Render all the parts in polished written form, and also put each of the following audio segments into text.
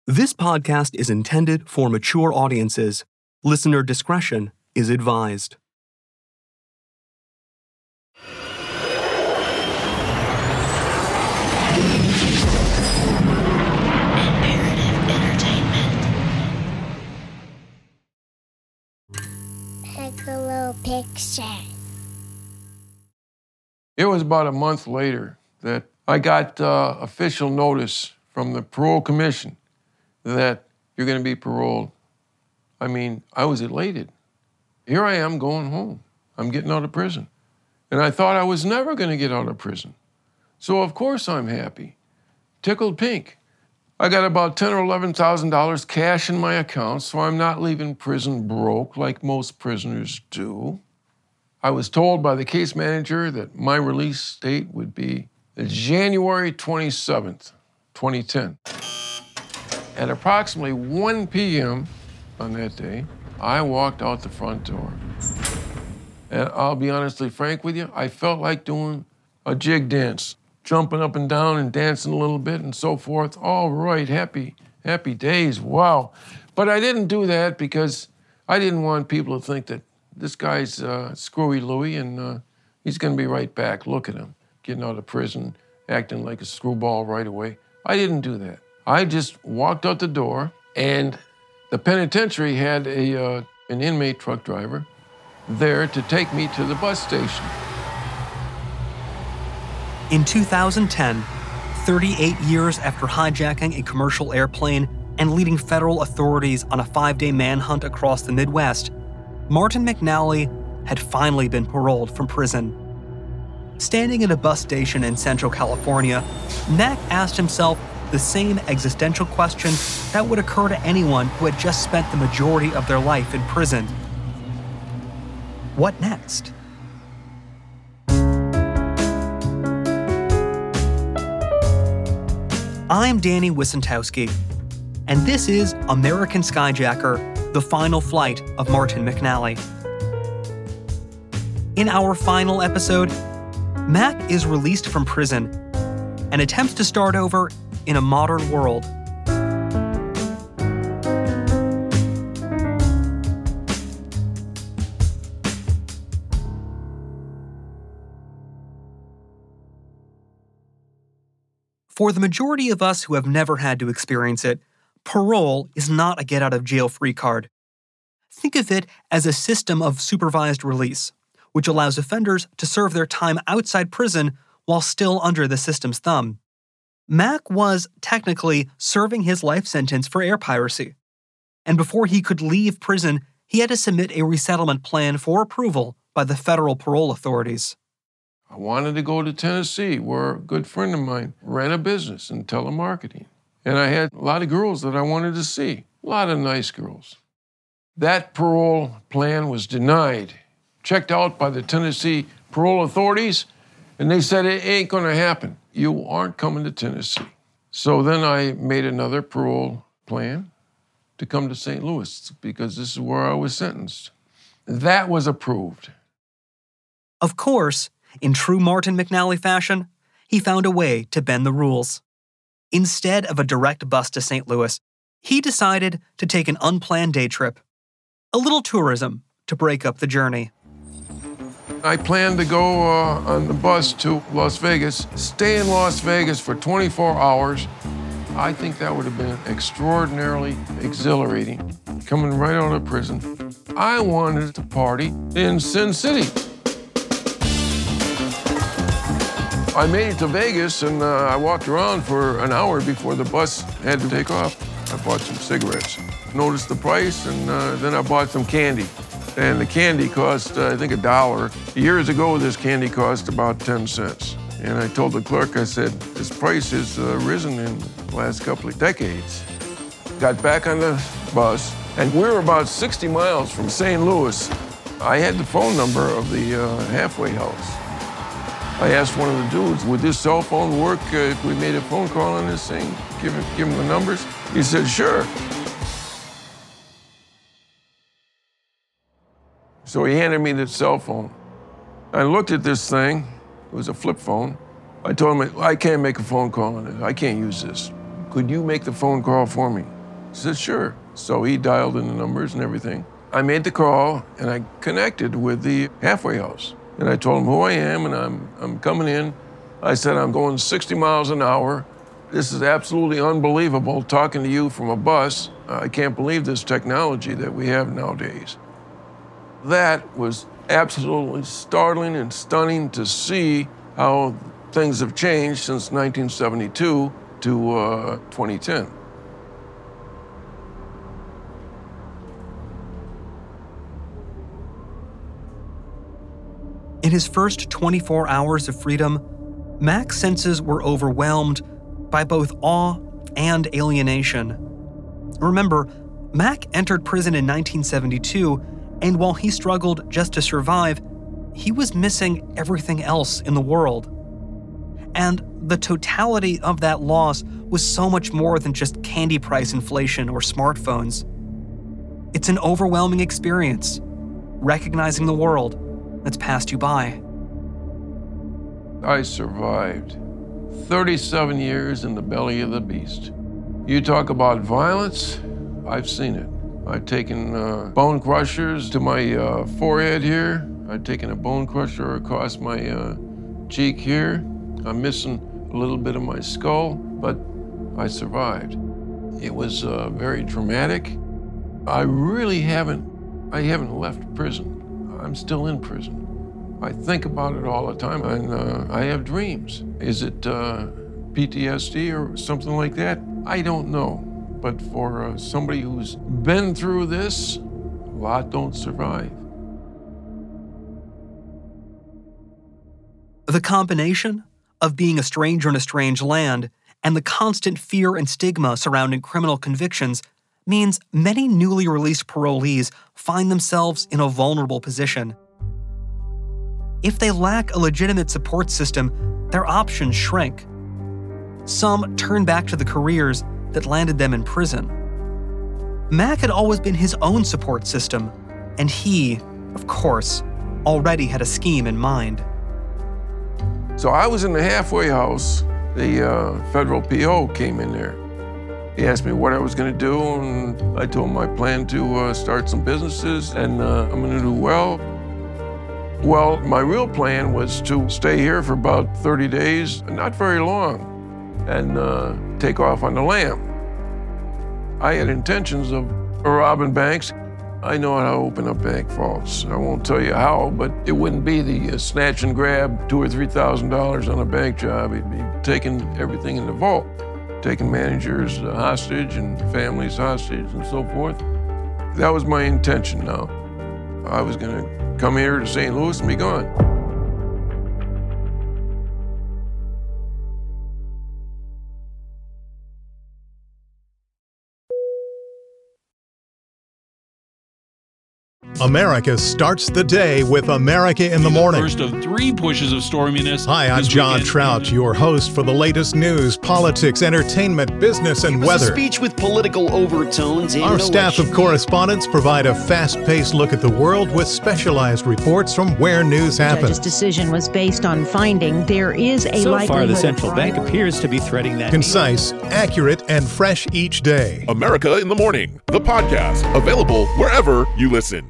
This podcast is intended for mature audiences. Listener discretion is advised. Piccolo Picture. It was about a month later that I got official notice from the parole commission that you're going to be paroled. I mean, I was elated. Here I am going home. I'm getting out of prison. And I thought I was never going to get out of prison. So of course I'm happy. Tickled pink. I got about $10,000 or $11,000 cash in my account, so I'm not leaving prison broke like most prisoners do. I was told by the case manager that my release date would be January 27th, 2010. At approximately 1 p.m. on that day, I walked out the front door. And I'll be honestly frank with you, I felt like doing a jig dance, jumping up and down and dancing a little bit and so forth. All right, happy days, wow. But I didn't do that because I didn't want people to think that this guy's screwy Louie and he's gonna be right back. Look at him, getting out of prison, acting like a screwball right away. I didn't do that. I just walked out the door, and the penitentiary had an inmate truck driver there to take me to the bus station. In 2010, 38 years after hijacking a commercial airplane and leading federal authorities on a 5-day manhunt across the Midwest, Martin McNally had finally been paroled from prison. Standing at a bus station in Central California, Mac asked himself the same existential question that would occur to anyone who had just spent the majority of their life in prison. What next? I'm Danny Wicentowski, and this is American Skyjacker, The Final Flight of Martin McNally. In our final episode, Mac is released from prison and attempts to start over in a modern world. For the majority of us who have never had to experience it, parole is not a get-out-of-jail-free card. Think of it as a system of supervised release, which allows offenders to serve their time outside prison while still under the system's thumb. Mac was, technically, serving his life sentence for air piracy. And before he could leave prison, he had to submit a resettlement plan for approval by the federal parole authorities. I wanted to go to Tennessee, where a good friend of mine ran a business in telemarketing. And I had a lot of girls that I wanted to see, a lot of nice girls. That parole plan was denied, checked out by the Tennessee parole authorities, and they said it ain't gonna happen. You aren't coming to Tennessee. So then I made another parole plan to come to St. Louis because this is where I was sentenced. That was approved. Of course, in true Martin McNally fashion, he found a way to bend the rules. Instead of a direct bus to St. Louis, he decided to take an unplanned day trip. A little tourism to break up the journey. I planned to go on the bus to Las Vegas, stay in Las Vegas for 24 hours. I think that would have been extraordinarily exhilarating, coming right out of prison. I wanted to party in Sin City. I made it to Vegas, and I walked around for an hour before the bus had to take off. I bought some cigarettes, noticed the price, and then I bought some candy. And the candy cost, I think, $1. Years ago, this candy cost about 10 cents. And I told the clerk, I said, this price has risen in the last couple of decades. Got back on the bus, and we were about 60 miles from St. Louis. I had the phone number of the halfway house. I asked one of the dudes, would this cell phone work if we made a phone call on this thing? Give him the numbers? He said, sure. So he handed me the cell phone. I looked at this thing. It was a flip phone. I told him, I can't make a phone call on it. I can't use this. Could you make the phone call for me? He said, sure. So he dialed in the numbers and everything. I made the call, and I connected with the halfway house. And I told him who I am, and I'm coming in. I said, I'm going 60 miles an hour. This is absolutely unbelievable, talking to you from a bus. I can't believe this technology that we have nowadays. That was absolutely startling and stunning to see how things have changed since 1972 to 2010. In his first 24 hours of freedom, Mac's senses were overwhelmed by both awe and alienation. Remember, Mac entered prison in 1972, and while he struggled just to survive, he was missing everything else in the world. And the totality of that loss was so much more than just candy price inflation or smartphones. It's an overwhelming experience, recognizing the world that's passed you by. I survived 37 years in the belly of the beast. You talk about violence, I've seen it. I've taken bone crushers to my forehead here. I've taken a bone crusher across my cheek here. I'm missing a little bit of my skull, but I survived. It was very traumatic. I haven't left prison. I'm still in prison. I think about it all the time, and I have dreams. Is it PTSD or something like that? I don't know. But for somebody who's been through this, a lot don't survive. The combination of being a stranger in a strange land and the constant fear and stigma surrounding criminal convictions means many newly released parolees find themselves in a vulnerable position. If they lack a legitimate support system, their options shrink. Some turn back to the careers that landed them in prison. Mac had always been his own support system, and he, of course, already had a scheme in mind. So I was in the halfway house. The federal PO came in there. He asked me what I was going to do, and I told him I plan to start some businesses, and I'm going to do well. Well, my real plan was to stay here for about 30 days, not very long, and take off on the lam. I had intentions of robbing banks. I know how to open up bank vaults. I won't tell you how, but it wouldn't be the snatch and grab $2,000 or $3,000 on a bank job. It'd be taking everything in the vault, taking managers hostage and families hostage and so forth. That was my intention now. I was going to come here to St. Louis and be gone. America starts the day with America in the Morning. First of 3 pushes of storminess. Hi, I'm John Trout, your host for the latest news, politics, entertainment, business, and weather. A speech with political overtones. Our staff of correspondents provide a fast-paced look at the world with specialized reports from where news happens. The judge's decision was based on finding there is a likelihood. So far, the central bank appears to be threading that. Concise, accurate, and fresh each day. America in the Morning, the podcast, available wherever you listen.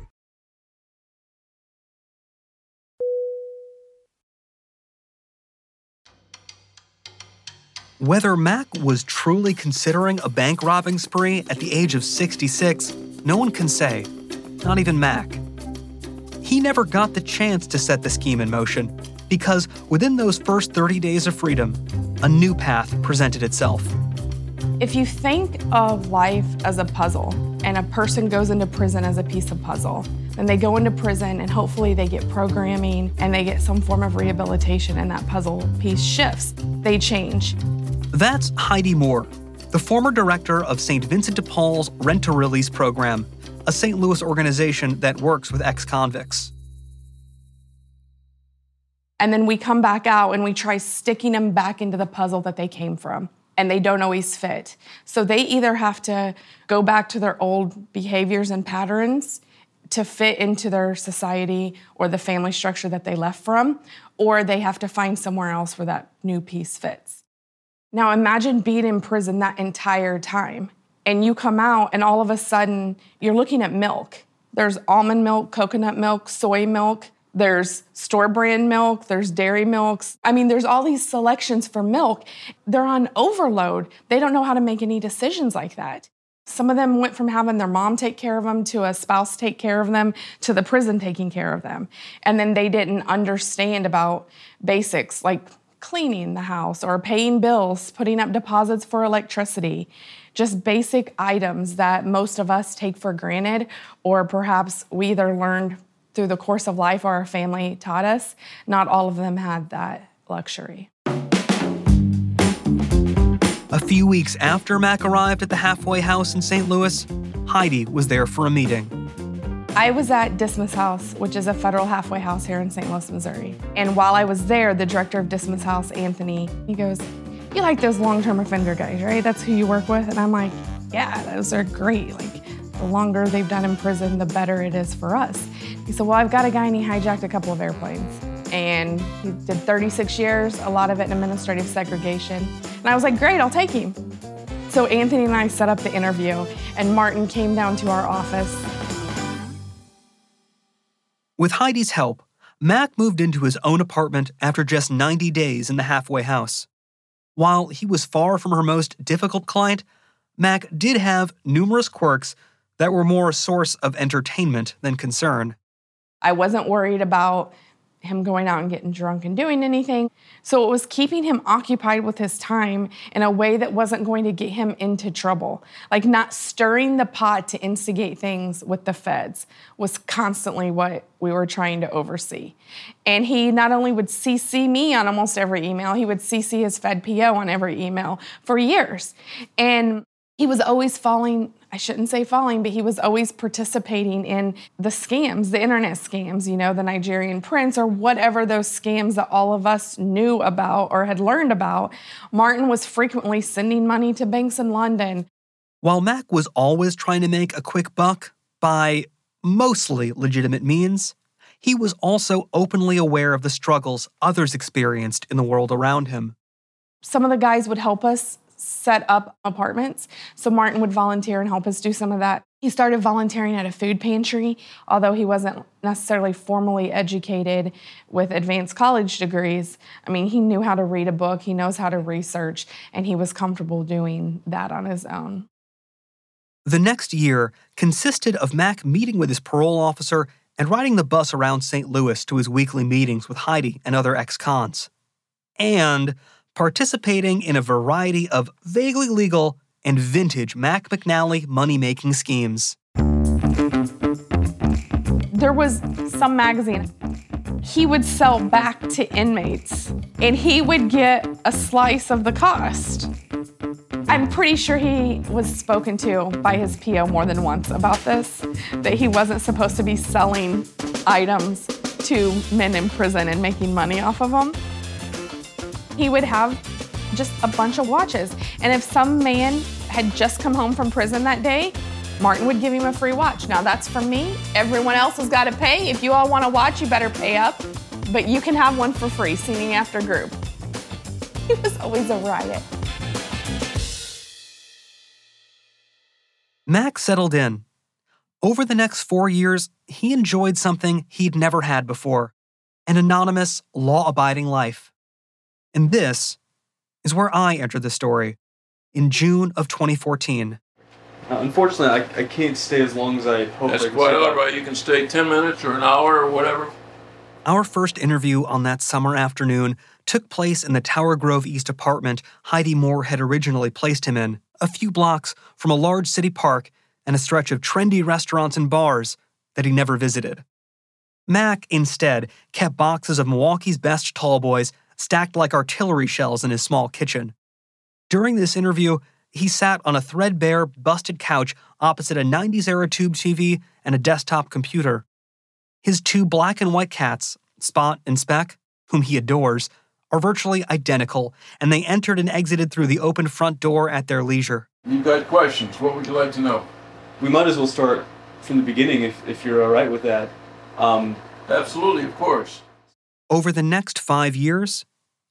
Whether Mac was truly considering a bank robbing spree at the age of 66, no one can say, not even Mac. He never got the chance to set the scheme in motion because within those first 30 days of freedom, a new path presented itself. If you think of life as a puzzle and a person goes into prison as a piece of puzzle, then they go into prison and hopefully they get programming and they get some form of rehabilitation and that puzzle piece shifts. They change. That's Heidi Moore, the former director of St. Vincent de Paul's Rent-to-Release program, a St. Louis organization that works with ex-convicts. And then we come back out and we try sticking them back into the puzzle that they came from, and they don't always fit. So they either have to go back to their old behaviors and patterns to fit into their society or the family structure that they left from, or they have to find somewhere else where that new piece fits. Now imagine being in prison that entire time and you come out and all of a sudden you're looking at milk. There's almond milk, coconut milk, soy milk. There's store brand milk, there's dairy milks. I mean, there's all these selections for milk. They're on overload. They don't know how to make any decisions like that. Some of them went from having their mom take care of them to a spouse take care of them to the prison taking care of them. And then they didn't understand about basics like cleaning the house or paying bills, putting up deposits for electricity, just basic items that most of us take for granted, or perhaps we either learned through the course of life or our family taught us. Not all of them had that luxury. A few weeks after Mac arrived at the halfway house in St. Louis, Heidi was there for a meeting. I was at Dismas House, which is a federal halfway house here in St. Louis, Missouri. And while I was there, the director of Dismas House, Anthony, he goes, "You like those long-term offender guys, right? That's who you work with?" And I'm like, "Yeah, those are great. Like, the longer they've done in prison, the better it is for us." He said, "Well, I've got a guy and he hijacked a couple of airplanes. And he did 36 years, a lot of it in administrative segregation." And I was like, "Great, I'll take him." So Anthony and I set up the interview, and Martin came down to our office. With Heidi's help, Mac moved into his own apartment after just 90 days in the halfway house. While he was far from her most difficult client, Mac did have numerous quirks that were more a source of entertainment than concern. I wasn't worried about him going out and getting drunk and doing anything. So it was keeping him occupied with his time in a way that wasn't going to get him into trouble. Like not stirring the pot to instigate things with the feds was constantly what we were trying to oversee. And he not only would CC me on almost every email, he would CC his Fed PO on every email for years. And he was always but he was always participating in the scams, the internet scams, the Nigerian prince or whatever those scams that all of us knew about or had learned about. Martin was frequently sending money to banks in London. While Mac was always trying to make a quick buck by mostly legitimate means, he was also openly aware of the struggles others experienced in the world around him. Some of the guys would help us set up apartments. So Martin would volunteer and help us do some of that. He started volunteering at a food pantry, although he wasn't necessarily formally educated with advanced college degrees. I mean, he knew how to read a book, he knows how to research, and he was comfortable doing that on his own. The next year consisted of Mac meeting with his parole officer and riding the bus around St. Louis to his weekly meetings with Heidi and other ex-cons. And participating in a variety of vaguely legal and vintage Mac McNally money-making schemes. There was some magazine. He would sell back to inmates, and he would get a slice of the cost. I'm pretty sure he was spoken to by his PO more than once about this, that he wasn't supposed to be selling items to men in prison and making money off of them. He would have just a bunch of watches. And if some man had just come home from prison that day, Martin would give him a free watch. Now that's for me. Everyone else has got to pay. If you all want a watch, you better pay up. But you can have one for free, see me after group. He was always a riot. Mac settled in. Over the next 4 years, he enjoyed something he'd never had before, an anonymous, law-abiding life. And this is where I entered the story, in June of 2014. Unfortunately, I can't stay as long as I hope. That's quite all right. You can stay 10 minutes or an hour or whatever. Our first interview on that summer afternoon took place in the Tower Grove East apartment Heidi Moore had originally placed him in, a few blocks from a large city park and a stretch of trendy restaurants and bars that he never visited. Mac, instead, kept boxes of Milwaukee's best tall boys stacked like artillery shells in his small kitchen. During this interview, he sat on a threadbare, busted couch opposite a 90s-era tube TV and a desktop computer. His two black and white cats, Spot and Speck, whom he adores, are virtually identical, and they entered and exited through the open front door at their leisure. You've got questions. What would you like to know? We might as well start from the beginning if you're all right with that. Absolutely, of course. Over the next 5 years,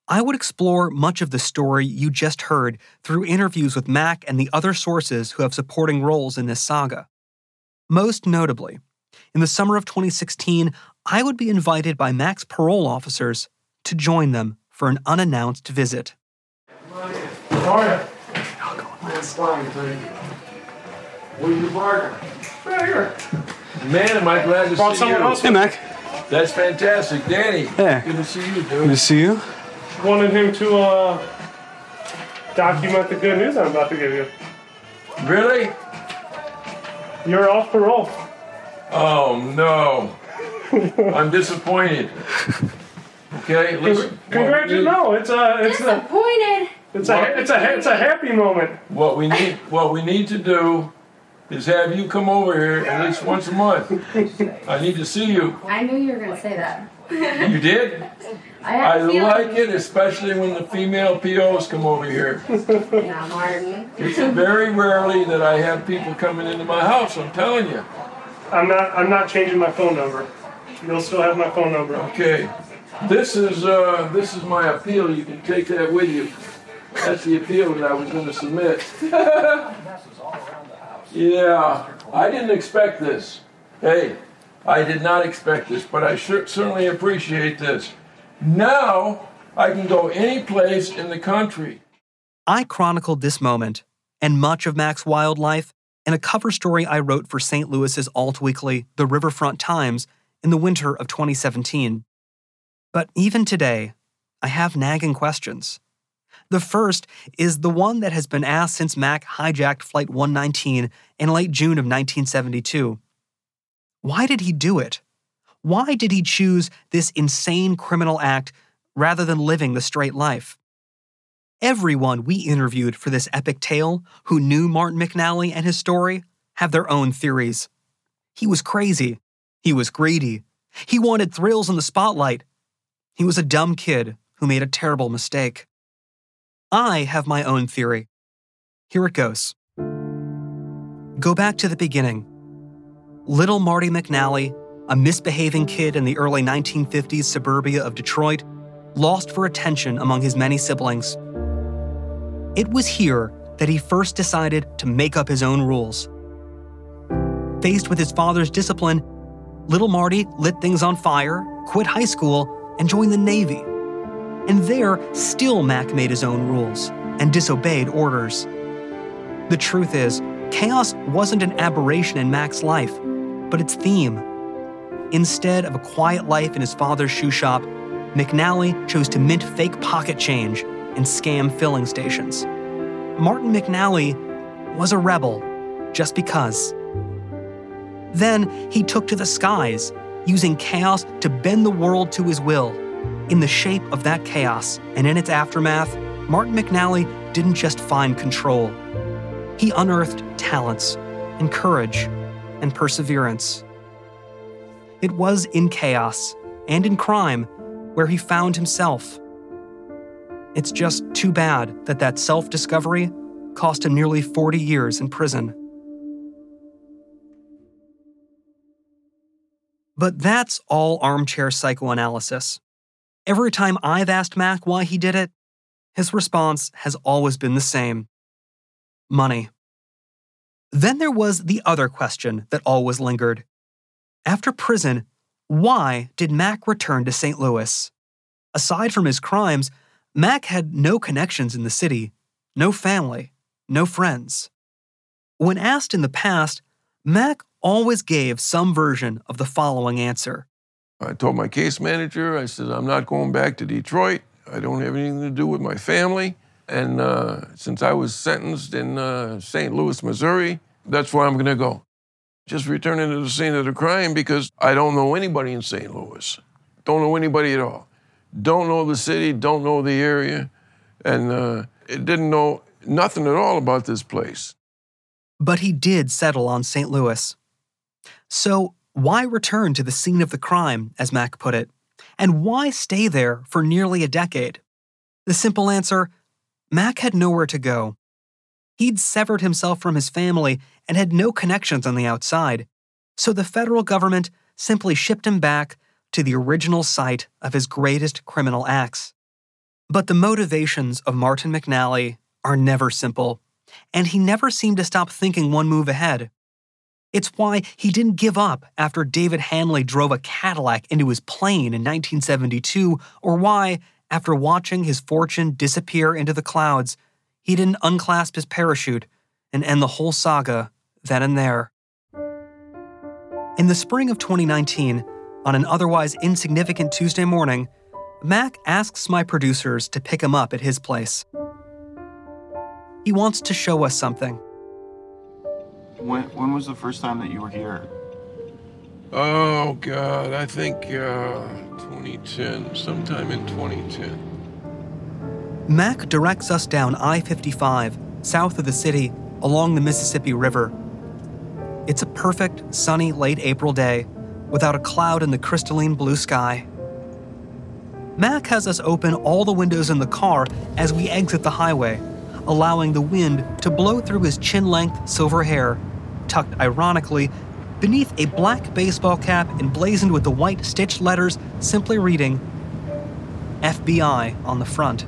I would explore much of the story you just heard through interviews with Mac and the other sources who have supporting roles in this saga. Most notably, in the summer of 2016, I would be invited by Mac's parole officers to join them for an unannounced visit. How are you? It's fine, thank you. Where's your partner? Right here. Man, am I glad to see you. Else. Hey, Mac. That's fantastic. Danny, hey. Good to see you, dude. Good to see you. Wanted him to document the good news I'm about to give you. Really? You're off parole. Oh, no. I'm disappointed. Okay, listen. Congratulations! No, it's disappointed. It's a happy moment. What we need to do is have you come over here at least once a month. I need to see you. I knew you were going to say that. You did? I like it, especially when the female POs come over here. Yeah, Martin. It's very rarely that I have people coming into my house, I'm telling you. I'm not changing my phone number. You'll still have my phone number. Okay. This is my appeal. You can take that with you. That's the appeal that I was going to submit. Yeah, I didn't expect this. Hey, I did not expect this, but I certainly appreciate this. Now, I can go any place in the country. I chronicled this moment, and much of Mac's wildlife, in a cover story I wrote for St. Louis's alt weekly, The Riverfront Times, in the winter of 2017. But even today, I have nagging questions. The first is the one that has been asked since Mac hijacked Flight 119 in late June of 1972. Why did he do it? Why did he choose this insane criminal act rather than living the straight life? Everyone we interviewed for this epic tale who knew Martin McNally and his story have their own theories. He was crazy. He was greedy. He wanted thrills in the spotlight. He was a dumb kid who made a terrible mistake. I have my own theory. Here it goes. Go back to the beginning. Little Marty McNally, a misbehaving kid in the early 1950s suburbia of Detroit, lost for attention among his many siblings. It was here that he first decided to make up his own rules. Faced with his father's discipline, little Marty lit things on fire, quit high school, and joined the Navy. And there, still Mac made his own rules and disobeyed orders. The truth is, chaos wasn't an aberration in Mac's life, but its theme. Instead of a quiet life in his father's shoe shop, McNally chose to mint fake pocket change and scam filling stations. Martin McNally was a rebel, just because. Then he took to the skies, using chaos to bend the world to his will. In the shape of that chaos and in its aftermath, Martin McNally didn't just find control. He unearthed talents and courage and perseverance. It was in chaos and in crime where he found himself. It's just too bad that self-discovery cost him nearly 40 years in prison. But that's all armchair psychoanalysis. Every time I've asked Mac why he did it, his response has always been the same. Money. Then there was the other question that always lingered. After prison, why did Mac return to St. Louis? Aside from his crimes, Mac had no connections in the city, no family, no friends. When asked in the past, Mac always gave some version of the following answer. I told my case manager, I said, I'm not going back to Detroit. I don't have anything to do with my family. And since I was sentenced in St. Louis, Missouri, that's where I'm going to go. Just returning to the scene of the crime because I don't know anybody in St. Louis. Don't know anybody at all. Don't know the city, don't know the area, and didn't know nothing at all about this place. But he did settle on St. Louis. So why return to the scene of the crime, as Mac put it? And why stay there for nearly a decade? The simple answer, Mac had nowhere to go. He'd severed himself from his family and had no connections on the outside, so the federal government simply shipped him back to the original site of his greatest criminal acts. But the motivations of Martin McNally are never simple, and he never seemed to stop thinking one move ahead. It's why he didn't give up after David Hanley drove a Cadillac into his plane in 1972, or why, after watching his fortune disappear into the clouds, he didn't unclasp his parachute and end the whole saga then and there. In the spring of 2019, on an otherwise insignificant Tuesday morning, Mac asks my producers to pick him up at his place. He wants to show us something. When was the first time that you were here? Oh, God, I think 2010, sometime in 2010. Mac directs us down I-55, south of the city, along the Mississippi River. It's a perfect, sunny, late April day, without a cloud in the crystalline blue sky. Mac has us open all the windows in the car as we exit the highway, allowing the wind to blow through his chin-length silver hair, tucked ironically beneath a black baseball cap emblazoned with the white stitched letters simply reading FBI on the front.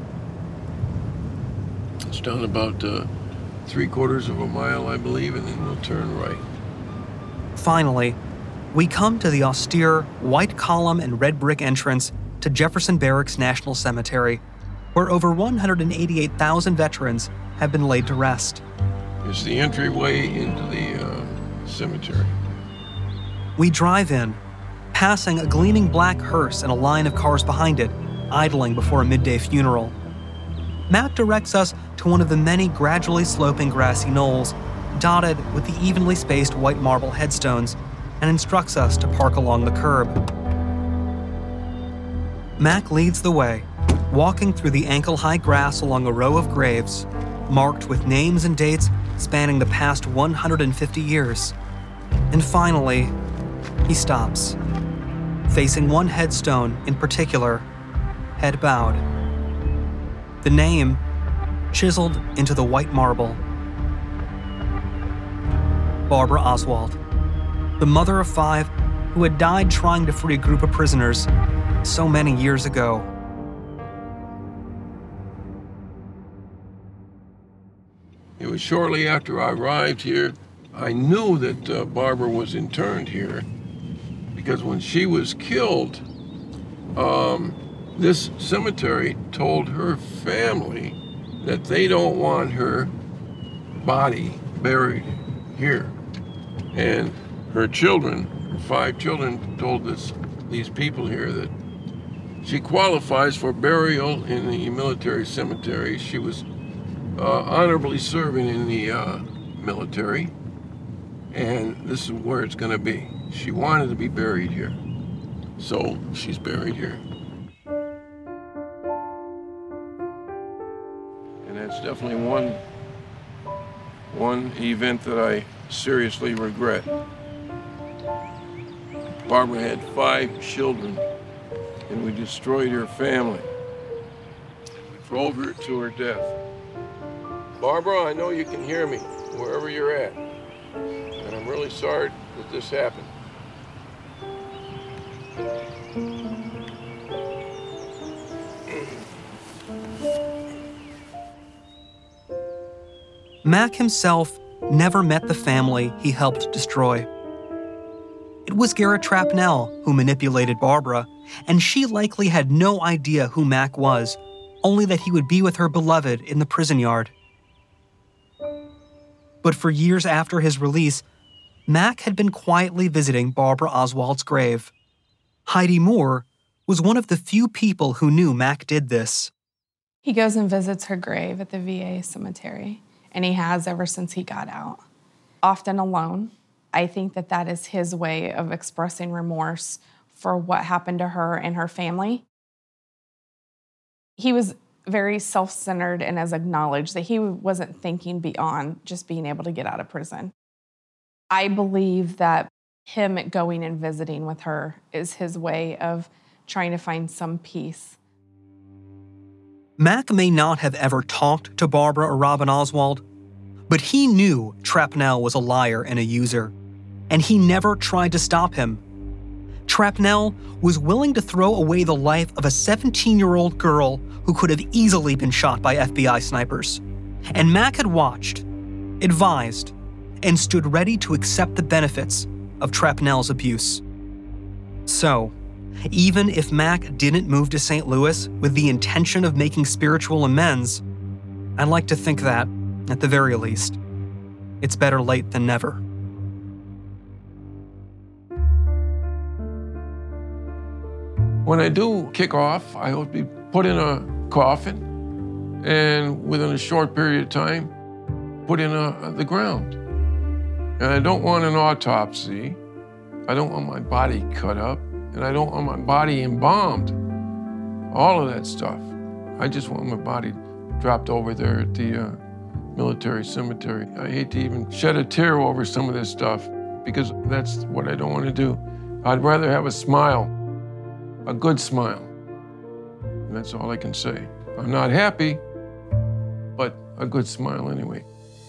It's down about 3/4 of a mile, I believe, and then we'll turn right. Finally, we come to the austere white column and red brick entrance to Jefferson Barracks National Cemetery, where over 188,000 veterans have been laid to rest. It's the entryway into the cemetery. We drive in, passing a gleaming black hearse and a line of cars behind it, idling before a midday funeral. Matt directs us to one of the many gradually sloping grassy knolls, dotted with the evenly spaced white marble headstones, and instructs us to park along the curb. Mac leads the way, walking through the ankle-high grass along a row of graves, marked with names and dates spanning the past 150 years. And finally, he stops, facing one headstone in particular, head bowed. The name chiseled into the white marble. Barbara Oswald, the mother of 5 who had died trying to free a group of prisoners so many years ago. It was shortly after I arrived here, I knew that Barbara was interned here because when she was killed, this cemetery told her family that they don't want her body buried here. And her children, her 5 children, told these people here that she qualifies for burial in the military cemetery. She was honorably serving in the military, and this is where it's going to be. She wanted to be buried here, so she's buried here. And that's definitely one event that I seriously regret. Barbara had 5 children, and we destroyed her family. We drove her to her death. Barbara, I know you can hear me, wherever you're at. And I'm really sorry that this happened. Mac himself never met the family he helped destroy. It was Garrett Trapnell who manipulated Barbara, and she likely had no idea who Mac was, only that he would be with her beloved in the prison yard. But for years after his release, Mac had been quietly visiting Barbara Oswald's grave. Heidi Moore was one of the few people who knew Mac did this. He goes and visits her grave at the VA cemetery, and he has ever since he got out, often alone. I think that is his way of expressing remorse for what happened to her and her family. He was very self-centered and has acknowledged that he wasn't thinking beyond just being able to get out of prison. I believe that him going and visiting with her is his way of trying to find some peace. Mac may not have ever talked to Barbara or Robin Oswald, but he knew Trapnell was a liar and a user, and he never tried to stop him. Trapnell was willing to throw away the life of a 17-year-old girl who could have easily been shot by FBI snipers. And Mac had watched, advised, and stood ready to accept the benefits of Trapnell's abuse. So, even if Mac didn't move to St. Louis with the intention of making spiritual amends, I'd like to think that, at the very least, it's better late than never. When I do kick off, I will be put in a coffin and within a short period of time, put in the ground. And I don't want an autopsy. I don't want my body cut up, and I don't want my body embalmed. All of that stuff. I just want my body dropped over there at the military cemetery. I hate to even shed a tear over some of this stuff because that's what I don't want to do. I'd rather have a smile, a good smile. And that's all I can say. I'm not happy, but a good smile anyway.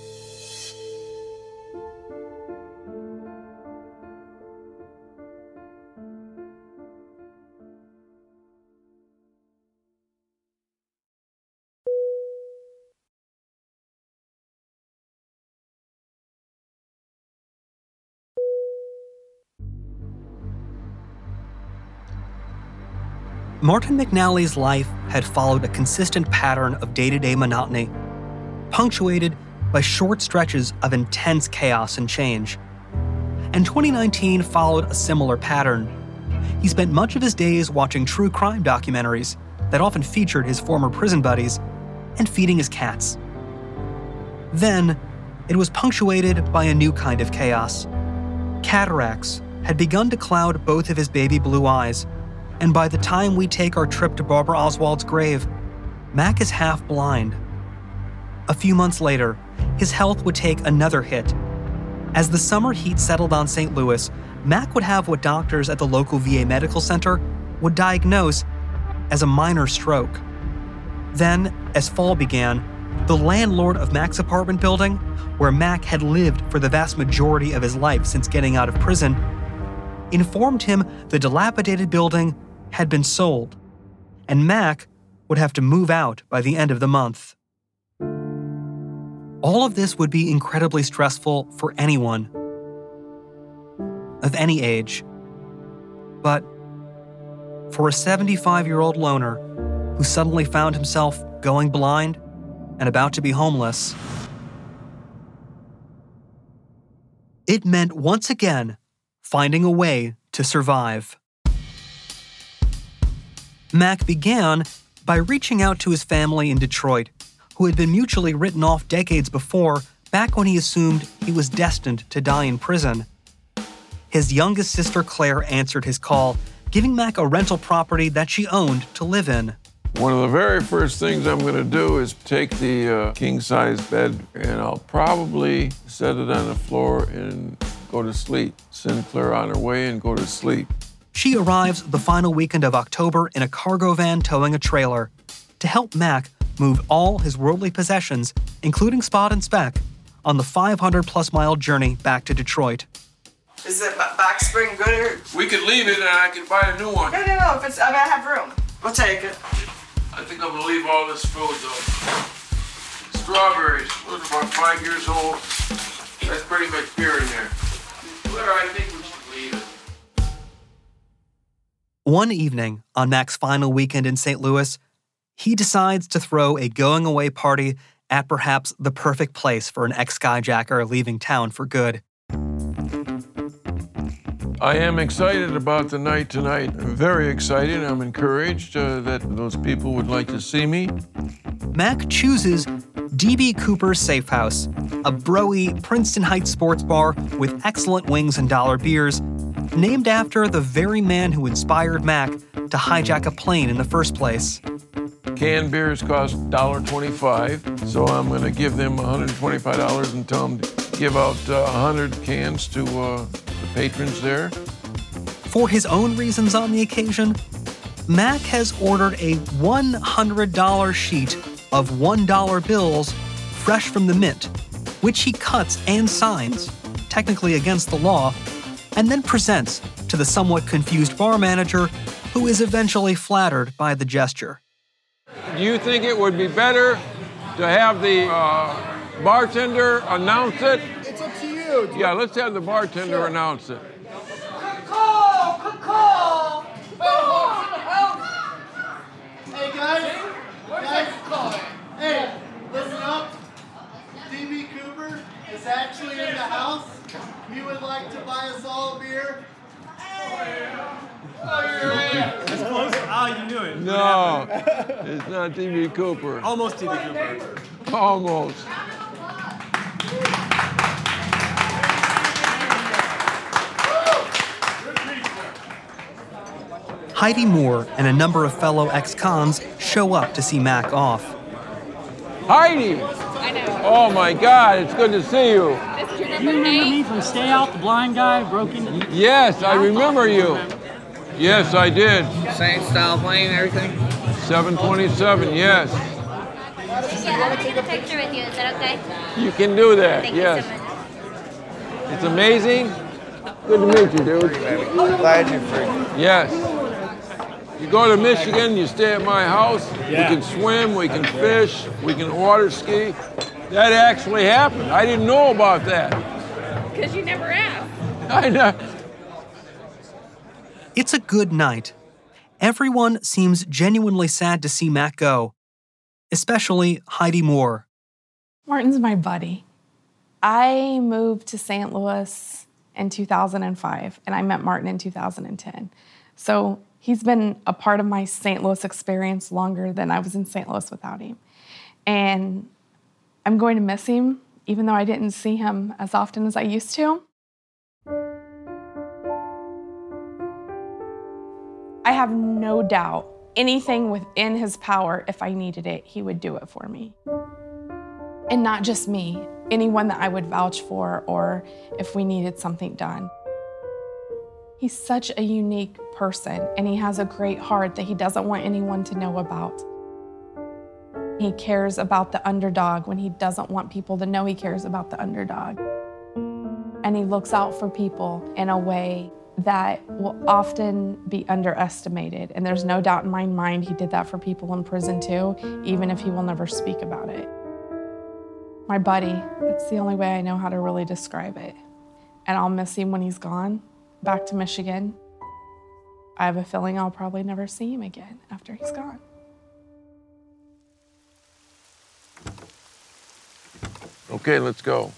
Martin McNally's life had followed a consistent pattern of day-to-day monotony, punctuated by short stretches of intense chaos and change. And 2019 followed a similar pattern. He spent much of his days watching true crime documentaries that often featured his former prison buddies and feeding his cats. Then, it was punctuated by a new kind of chaos. Cataracts had begun to cloud both of his baby blue eyes, and by the time we take our trip to Barbara Oswald's grave, Mac is half blind. A few months later, his health would take another hit. As the summer heat settled on St. Louis, Mac would have what doctors at the local VA medical center would diagnose as a minor stroke. Then, as fall began, the landlord of Mac's apartment building, where Mac had lived for the vast majority of his life since getting out of prison, informed him the dilapidated building had been sold, and Mac would have to move out by the end of the month. All of this would be incredibly stressful for anyone of any age. But for a 75-year-old loner who suddenly found himself going blind and about to be homeless, it meant once again finding a way to survive. Mac began by reaching out to his family in Detroit, who had been mutually written off decades before, back when he assumed he was destined to die in prison. His youngest sister Claire answered his call, giving Mac a rental property that she owned to live in. One of the very first things I'm going to do is take the king-size bed, and I'll probably set it on the floor and go to sleep. Send Claire on her way and go to sleep. She arrives the final weekend of October in a cargo van towing a trailer to help Mac move all his worldly possessions, including Spot and Speck, on the 500-plus mile journey back to Detroit. Is the back spring good or? We could leave it and I can buy a new one. No. If it's, I have room. We'll take it. I think I'm gonna leave all this food though. Strawberries, those are about 5 years old. That's pretty much beer in there. Claire, I think we should leave it. One evening, on Mac's final weekend in St. Louis, he decides to throw a going-away party at perhaps the perfect place for an ex-skyjacker leaving town for good. I am excited about the night tonight. I'm very excited. I'm encouraged that those people would like to see me. Mac chooses D.B. Cooper's Safe House, a bro-y Princeton Heights sports bar with excellent wings and dollar beers, named after the very man who inspired Mac to hijack a plane in the first place. Canned beers cost $1.25, so I'm going to give them $125 and tell them to give out 100 cans to the patrons there. For his own reasons on the occasion, Mac has ordered a $100 sheet of $1 bills fresh from the mint, which he cuts and signs, technically against the law, and then presents to the somewhat confused bar manager, who is eventually flattered by the gesture. Do you think it would be better to have the bartender announce it? It's up to you. Yeah, let's have the bartender announce it. Call! Hey guys, hey, listen up. DB Cooper is actually in the house. He would like to buy us all a beer. That's close. Ah, you knew it. No, it's not DB Cooper. Almost DB Cooper. Almost. Heidi Moore and a number of fellow ex-cons show up to see Mac off. Heidi! I know. Oh my God, it's good to see you. You remember me from Stay Out, the blind guy who broke into... Yes, I remember you. Yes, I did. Same style plane and everything? 727, yes. Yeah, I'm gonna take a picture with you. Is that okay? You can do that, Thank yes. you so much. It's amazing. Good to meet you, dude. Glad you're free. Yes. You go to Michigan, you stay at my house. Yeah. We can swim, we can fish, we can water ski. That actually happened. I didn't know about that. Because you never asked. I know. It's a good night. Everyone seems genuinely sad to see Mac go, especially Heidi Moore. Martin's my buddy. I moved to St. Louis in 2005, and I met Martin in 2010. So he's been a part of my St. Louis experience longer than I was in St. Louis without him. And I'm going to miss him, even though I didn't see him as often as I used to. I have no doubt anything within his power, if I needed it, he would do it for me. And not just me, anyone that I would vouch for or if we needed something done. He's such a unique person, and he has a great heart that he doesn't want anyone to know about. He cares about the underdog when he doesn't want people to know he cares about the underdog. And he looks out for people in a way that will often be underestimated. And there's no doubt in my mind he did that for people in prison too, even if he will never speak about it. My buddy, it's the only way I know how to really describe it. And I'll miss him when he's gone, back to Michigan. I have a feeling I'll probably never see him again after he's gone. Okay, let's go.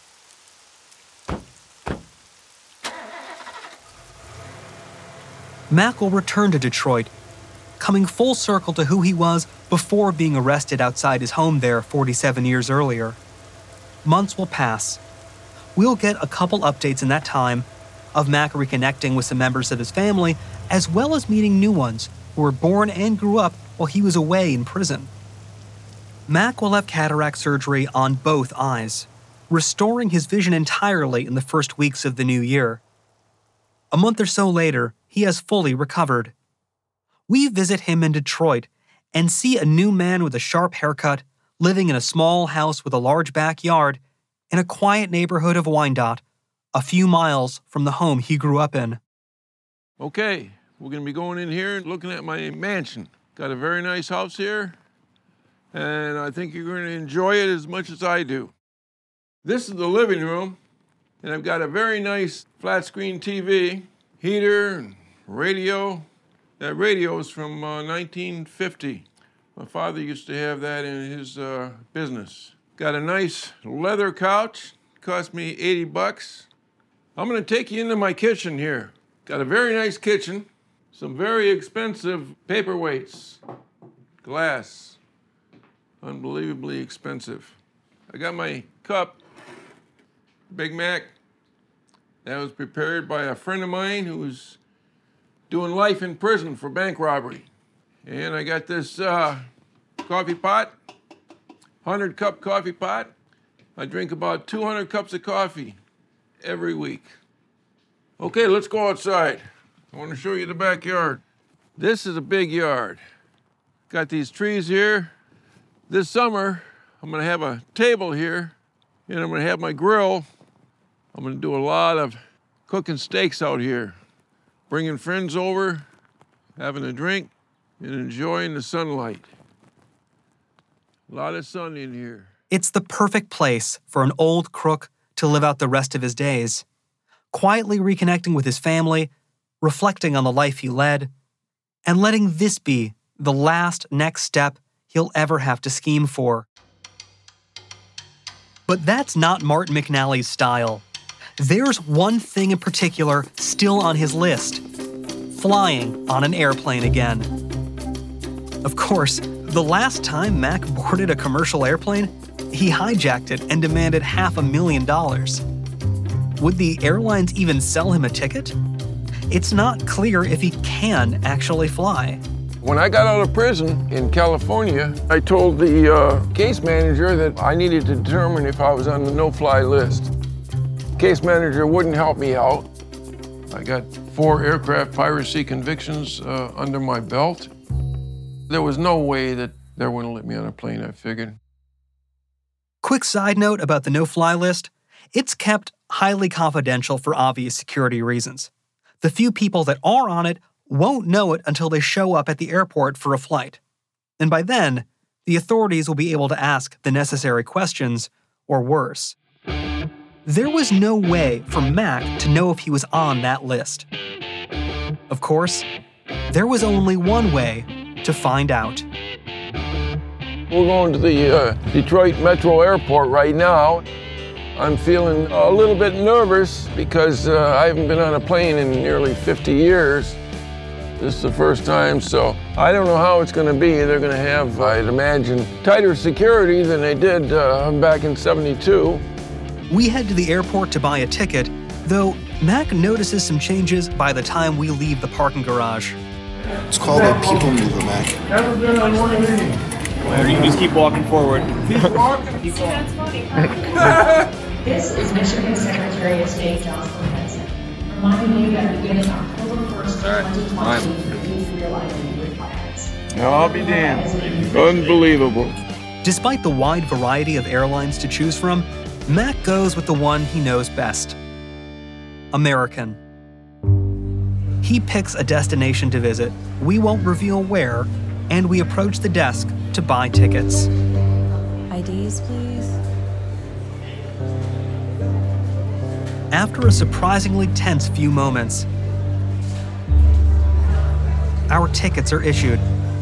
Mac will return to Detroit, coming full circle to who he was before being arrested outside his home there 47 years earlier. Months will pass. We'll get a couple updates in that time of Mac reconnecting with some members of his family, as well as meeting new ones who were born and grew up while he was away in prison. Mac will have cataract surgery on both eyes, restoring his vision entirely in the first weeks of the new year. A month or so later, he has fully recovered. We visit him in Detroit and see a new man with a sharp haircut, living in a small house with a large backyard in a quiet neighborhood of Wyandotte, a few miles from the home he grew up in. Okay, we're going to be going in here and looking at my mansion. Got a very nice house here, and I think you're going to enjoy it as much as I do. This is the living room, and I've got a very nice flat screen TV, heater, and radio. That radio is from 1950. My father used to have that in his business. Got a nice leather couch, cost me $80. I'm gonna take you into my kitchen here. Got a very nice kitchen, some very expensive paperweights, glass, unbelievably expensive. I got my cup, Big Mac, that was prepared by a friend of mine who was doing life in prison for bank robbery. And I got this coffee pot, 100-cup coffee pot. I drink about 200 cups of coffee every week. Okay, let's go outside. I want to show you the backyard. This is a big yard. Got these trees here. This summer, I'm gonna have a table here, and I'm gonna have my grill. I'm gonna do a lot of cooking steaks out here. bringing friends over, having a drink, and enjoying the sunlight. A lot of sun in here. It's the perfect place for an old crook to live out the rest of his days, quietly reconnecting with his family, reflecting on the life he led, and letting this be the last next step he'll ever have to scheme for. But that's not Martin McNally's style. There's one thing in particular still on his list: flying on an airplane again. Of course, the last time Mac boarded a commercial airplane, he hijacked it and demanded $500,000. Would the airlines even sell him a ticket? It's not clear if he can actually fly. When I got out of prison in California, I told the case manager that I needed to determine if I was on the no-fly list. Case manager wouldn't help me out. I got 4 aircraft piracy convictions under my belt. There was no way that they wouldn't let me on a plane, I figured. Quick side note about the no-fly list: it's kept highly confidential for obvious security reasons. The few people that are on it won't know it until they show up at the airport for a flight. And by then, the authorities will be able to ask the necessary questions, or worse. There was no way for Mac to know if he was on that list. Of course, there was only one way to find out. We're going to the Detroit Metro Airport right now. I'm feeling a little bit nervous because I haven't been on a plane in nearly 50 years. This is the first time, so I don't know how it's going to be. They're going to have, I'd imagine, tighter security than they did back in '72. We head to the airport to buy a ticket, though Mac notices some changes by the time we leave the parking garage. It's called a people mover, Mac. Never been on one meeting. Or you can just keep walking forward. Keep walking. That's funny. This is Michigan Secretary of State Jocelyn Benson, reminding you that beginning October 1st, 2020, for your license requirements. I'll be damned. Unbelievable. Despite the wide variety of airlines to choose from, Mac goes with the one he knows best: American. He picks a destination to visit. We won't reveal where, and we approach the desk to buy tickets. IDs, please. After a surprisingly tense few moments, our tickets are issued.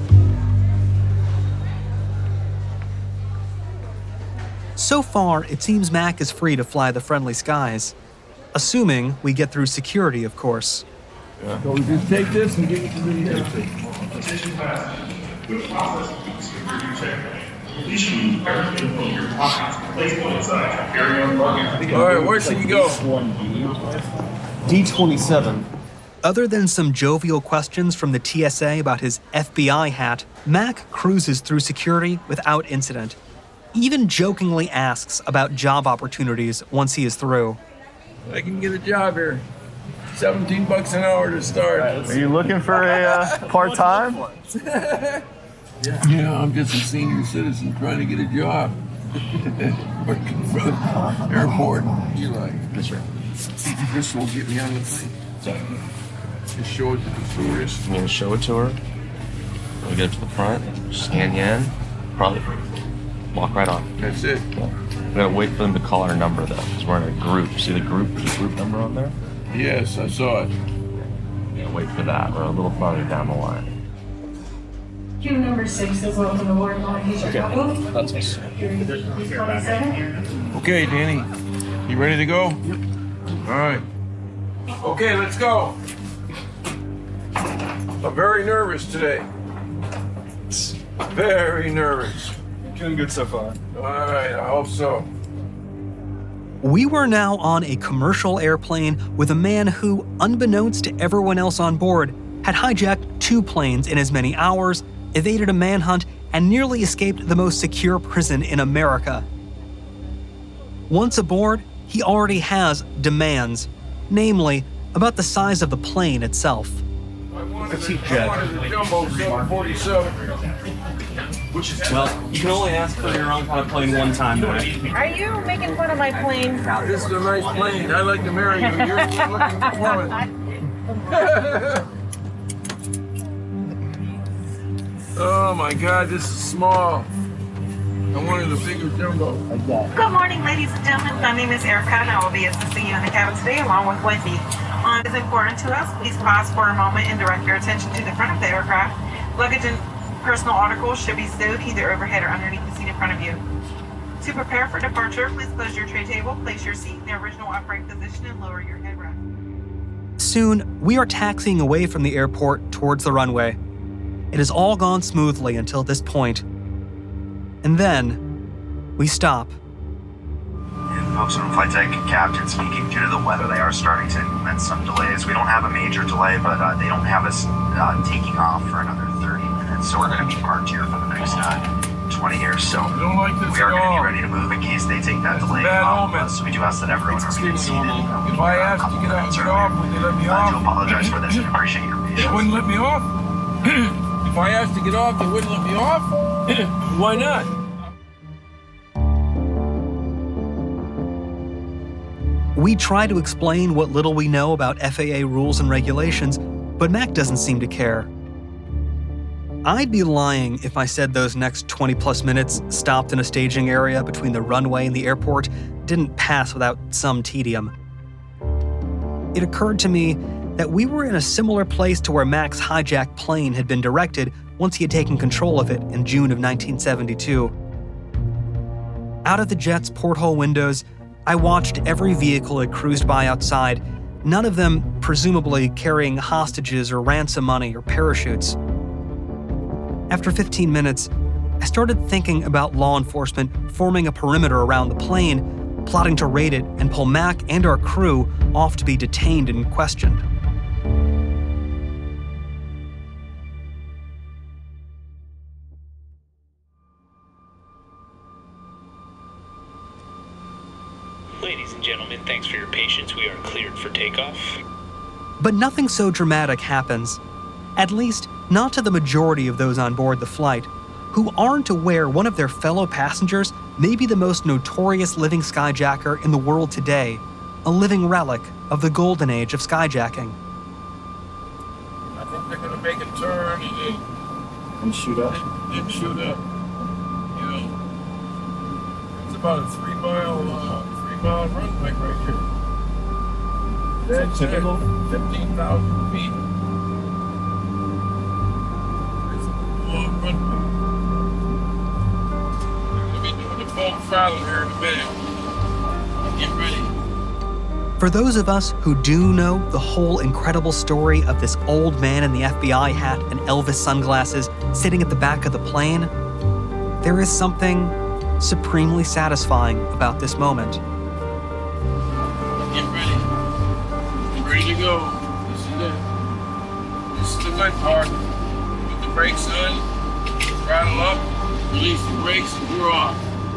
So far, it seems Mac is free to fly the friendly skies, assuming we get through security, of course. Yeah. So we just take this and give it to the airport. Attention class. The process of the security check. Please remove everything from your pockets. Place one inside. Carry on luggage. All right, where should you go? D27. Other than some jovial questions from the TSA about his FBI hat, Mac cruises through security without incident. Even jokingly asks about job opportunities once he is through. I can get a job here. $17 an hour to start. Are you looking for a part-time? Yeah, I'm just a senior citizen trying to get a job. Working for the airport. Eli. That's right. This will get me on the plane. Just show it to the tourist. I'm gonna show it to her. We'll get it to the front, scan you in, probably walk right on. That's it. We gotta wait for them to call our number though, because we're in a group. See the group number on there? Yes, I saw it. Yeah, wait for that. We're a little farther down the line. Queue number 6 is open to board. Okay. That's us. Okay, Danny. You ready to go? Yep. All right. Okay, let's go. I'm very nervous today. Very nervous. Doing good so far. All right, I hope so. We were now on a commercial airplane with a man who, unbeknownst to everyone else on board, had hijacked 2 planes in as many hours, evaded a manhunt, and nearly escaped the most secure prison in America. Once aboard, he already has demands, namely about the size of the plane itself. Petite jet. I wanted a jumbo 747. Well, you can only ask for your own kind of plane one time. Are you making fun of my plane? This is a nice plane. I'd like to marry you. You're looking woman. Oh my God, this is small. I wanted a bigger jumbo. Good morning, ladies and gentlemen. My name is Erica, and I will be assisting you in the cabin today along with Wendy. It is important to us. Please pause for a moment and direct your attention to the front of the aircraft. Luggage and personal articles should be stowed either overhead or underneath the seat in front of you. To prepare for departure, please close your tray table, place your seat in the original upright position, and lower your headrest. Soon, we are taxiing away from the airport towards the runway. It has all gone smoothly until this point. And then, we stop. Folks from flight deck captain speaking, due to the weather, they are starting to implement some delays. We don't have a major delay, but they don't have us taking off for another 30 minutes, so we're going to be parked here for the next 20 years. So we are going to be ready to move in case they take that delay off. So we do ask that everyone remain seated. If I asked to get off, would they let me off? I do apologize for this and appreciate your patience. They wouldn't let me off? If I asked to get off, they wouldn't let me off? Why not? We try to explain what little we know about FAA rules and regulations, but Mac doesn't seem to care. I'd be lying if I said those next 20-plus minutes stopped in a staging area between the runway and the airport didn't pass without some tedium. It occurred to me that we were in a similar place to where Mac's hijacked plane had been directed once he had taken control of it in June of 1972. Out of the jet's porthole windows, I watched every vehicle it cruised by outside, none of them presumably carrying hostages or ransom money or parachutes. After 15 minutes, I started thinking about law enforcement forming a perimeter around the plane, plotting to raid it and pull Mac and our crew off to be detained and questioned. Ladies and gentlemen, thanks for your patience. We are cleared for takeoff. But nothing so dramatic happens. At least, not to the majority of those on board the flight, who aren't aware one of their fellow passengers may be the most notorious living skyjacker in the world today, a living relic of the golden age of skyjacking. I think they're going to make a turn and shoot up. And shoot up. You know, it's about a 3-mile runway right here. That's typical. 15,000 feet. It's a long runway. They're going to be doing the full throttle here in a minute. Get ready. For those of us who do know the whole incredible story of this old man in the FBI hat and Elvis sunglasses sitting at the back of the plane, there is something supremely satisfying about this moment. Get ready. Ready to go. This is it. This is the good part. Put the brakes on, throttle up, release the brakes, and we're off.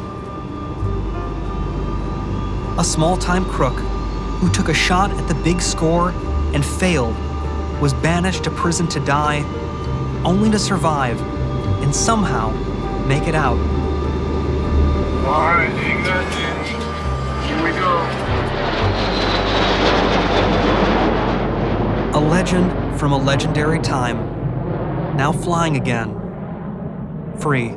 A small-time crook who took a shot at the big score and failed was banished to prison to die, only to survive and somehow make it out. All right, hang on, Danny. Here we go. A legend from a legendary time, now flying again, free.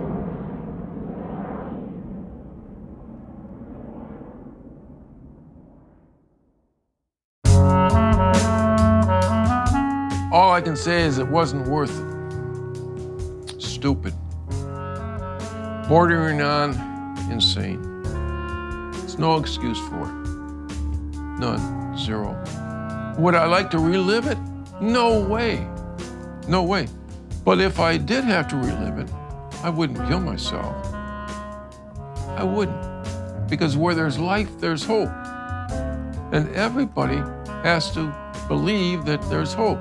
All I can say is it wasn't worth it. Stupid. Bordering on insane. There's no excuse for it. None. Zero. Would I like to relive it? No way. No way. But if I did have to relive it, I wouldn't kill myself. I wouldn't. Because where there's life, there's hope. And everybody has to believe that there's hope.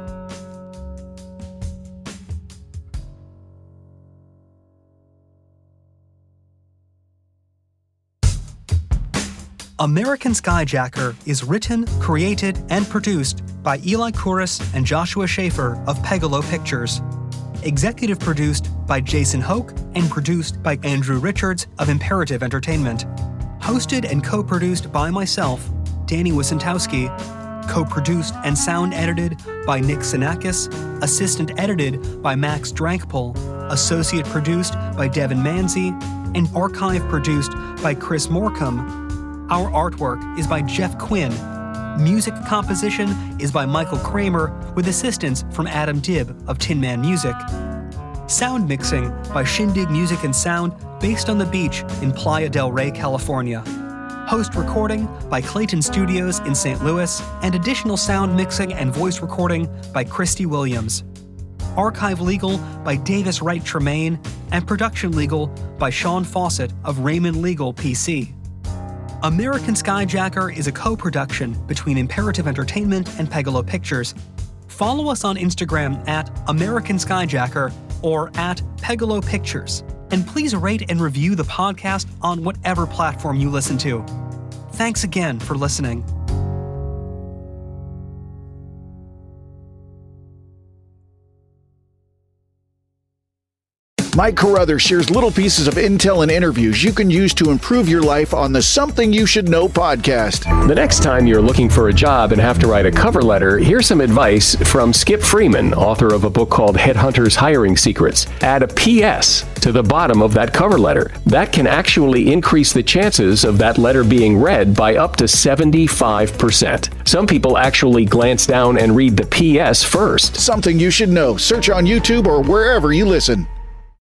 American Skyjacker is written, created, and produced by Eli Kouros and Joshua Schaefer of Pegalo Pictures. Executive produced by Jason Hoke and produced by Andrew Richards of Imperative Entertainment. Hosted and co-produced by myself, Danny Wysentowski. Co-produced and sound edited by Nick Sinakis, assistant edited by Max Drankpol, associate produced by Devin Manzi, and archive produced by Chris Morecambe. Our artwork is by Jeff Quinn. Music composition is by Michael Kramer with assistance from Adam Dibb of Tin Man Music. Sound mixing by Shindig Music and Sound based on the beach in Playa del Rey, California. Host recording by Clayton Studios in St. Louis, and additional sound mixing and voice recording by Christy Williams. Archive legal by Davis Wright Tremaine, and production legal by Sean Fawcett of Raymond Legal PC. American Skyjacker is a co-production between Imperative Entertainment and Pegalo Pictures. Follow us on Instagram at American Skyjacker or at Pegalo Pictures. And please rate and review the podcast on whatever platform you listen to. Thanks again for listening. Mike Carruthers shares little pieces of intel and interviews you can use to improve your life on the Something You Should Know podcast. The next time you're looking for a job and have to write a cover letter, here's some advice from Skip Freeman, author of a book called Headhunters Hiring Secrets. Add a PS to the bottom of that cover letter. That can actually increase the chances of that letter being read by up to 75%. Some people actually glance down and read the PS first. Something You Should Know. Search on YouTube or wherever you listen.